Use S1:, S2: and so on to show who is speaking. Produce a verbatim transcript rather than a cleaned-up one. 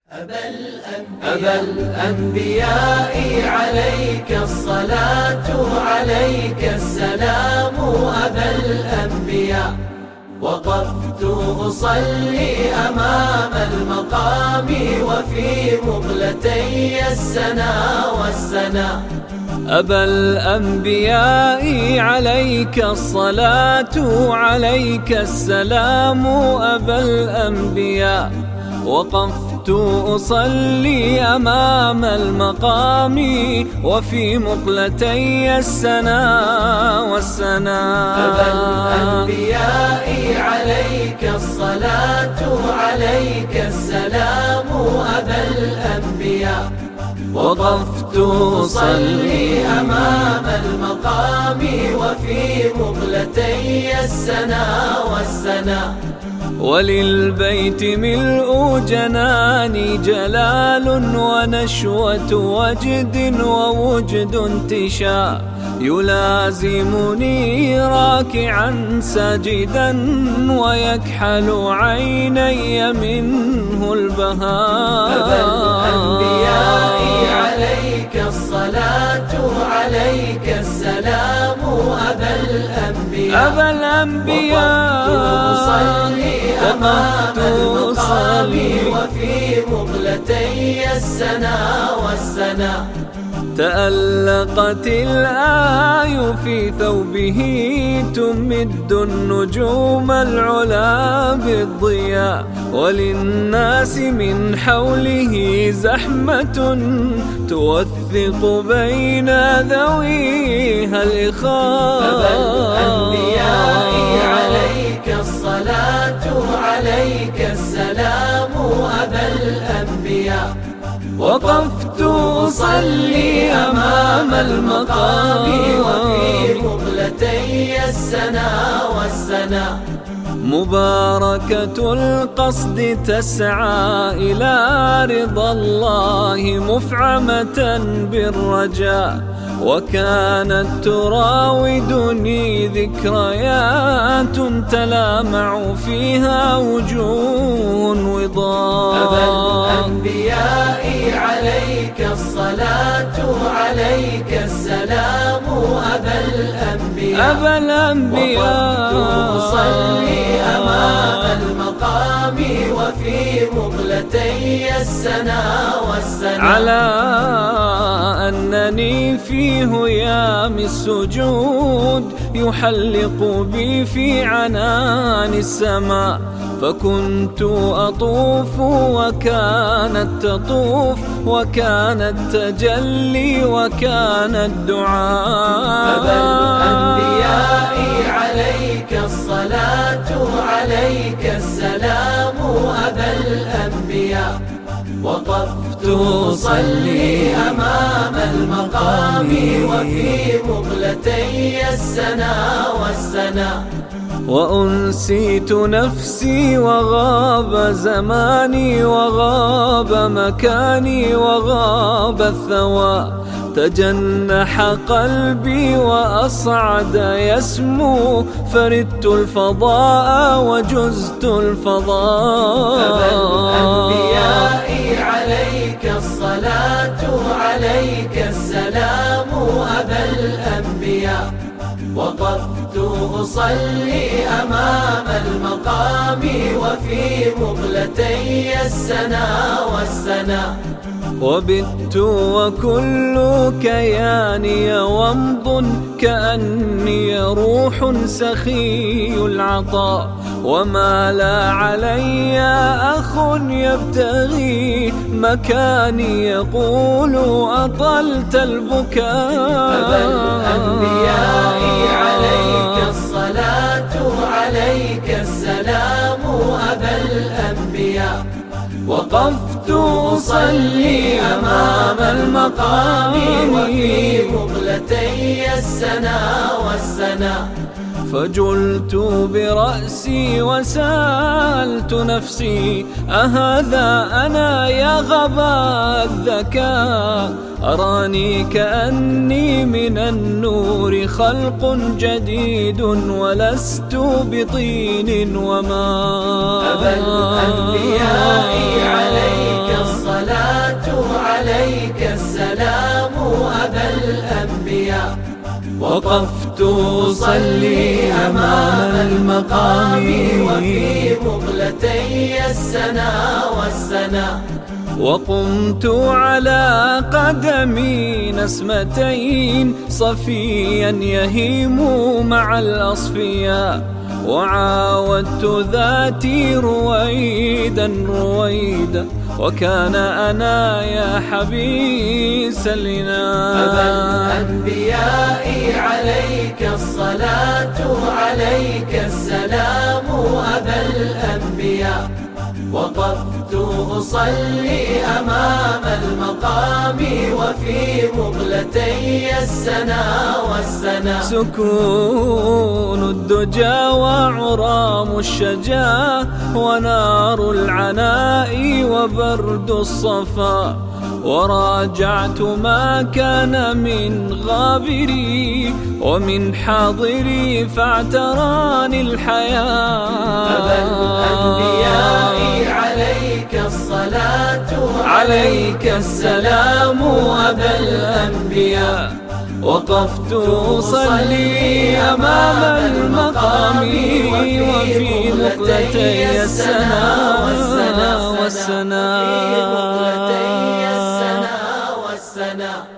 S1: أبا الأنبياء عليك الصلاة عليك السلام أبا الأنبياء، وقفت أصلي أمام المقام وفي مقلتي السنا والسنا.
S2: أبا الأنبياء عليك الصلاة عليك السلام أبا الأنبياء، وقفت أصلي أمام المقام وفي مقلتي السنا والسنا.
S1: أبا الأنبياء عليك الصلاة عليك السلام أبا الأنبياء،
S2: وقفت
S1: أصلي أمام المقام وفي مقلتي السنا والسنا.
S2: وللبيت ملء جناني جلال ونشوة وجد ووجد انتشاء، يلازمني راكعا ساجدا ويكحل عيني منه البهاء.
S1: أبا الأنبياء عليك الصلاة عليك السلام أبا الأنبياء،
S2: أبا الأنبياء
S1: أمام المقام وفي مقلتي السنا والسنا.
S2: تألقت الآي في ثوبه تمد النجوم العلا بالضياء، وللناس من حوله زحمة توثق بين ذويها الإخاء.
S1: أبا الأنبياء عليك الصلاة عليك السلام أبا الأنبياء،
S2: وقفت أصلي أمام المقام
S1: وفي مقلتي السنا والسنا.
S2: مباركة القصد تسعى إلى رضا الله مفعمة بالرجاء، وكانت تراودني ذكريات تلامع فيها وجوه وضاء.
S1: أبا الأنبياء عليك الصلاة عليك السلام أبا الأنبياء،
S2: أبا الأنبياء
S1: وقفت أصلي أمام المقام وفي مقلتي السنا والسنا.
S2: على أنني في هيام السجود يحلق بي في عنان السماء، فكنت أطوف وكانت تطوف وكانت تجلي وكان الدعاء.
S1: أبا الأنبياء عليك الصلاة عليك السلام أبا الأنبياء، وقفت أصلي أمام المقام وفي مقلتي السنا والسنا.
S2: وأنسيت نفسي وغاب زماني وغاب مكاني وغاب الثوى، تجنح قلبي وأصعد يسمو، فردت الفضاء وجزت الفضاء.
S1: أبا الأنبياء عليك الصلاة عليك السلام أبا الأنبياء، وقفت أصلي أمام المقام وفي مقلتي السنا والسنا.
S2: وبت وكل كياني ومض كأني روح سخي العطاء، وما لا علي أخ يبتغي مكاني يقول أطلت البكاء.
S1: أبا الأنبياء عليك الصلاة عليك السلام أبا الأنبياء، وقفت أصلي أمام المقام وفي مقلتي السنا والسنا.
S2: فجلت برأسي وسألت نفسي أهذا أنا يا غبا الذكاء، أراني كأني من النور خلق جديد ولست بطين وماء.
S1: أبا الأنبياء عليك الصلاة الأنبياء. وقفت أصلي أمام المقام وفي مقلتي السنا والسنا.
S2: وقمت على قدمي نسمتين صفيا يهيم مع الأصفياء. وعاودت ذاتي رويدا رويدا وكان أنا يا حبيس الإناء.
S1: أبا الأنبياء عليك الصلاة عليك السلام أبا الأنبياء. وقفت أصلي أمام المقام وفي مقلتي السنا والسنا.
S2: سكون الدجى وعرام الشجا ونار العناء وبرد الصفا. وراجعت ما كان من غابري ومن حاضري فاعتراني الحياة.
S1: أبا الأنبياء عليك الصلاة عليك السلام أبا الأنبياء. وقفت أصلي أمام المقام وفي مقلتي السنا والسنا.
S2: والسنا.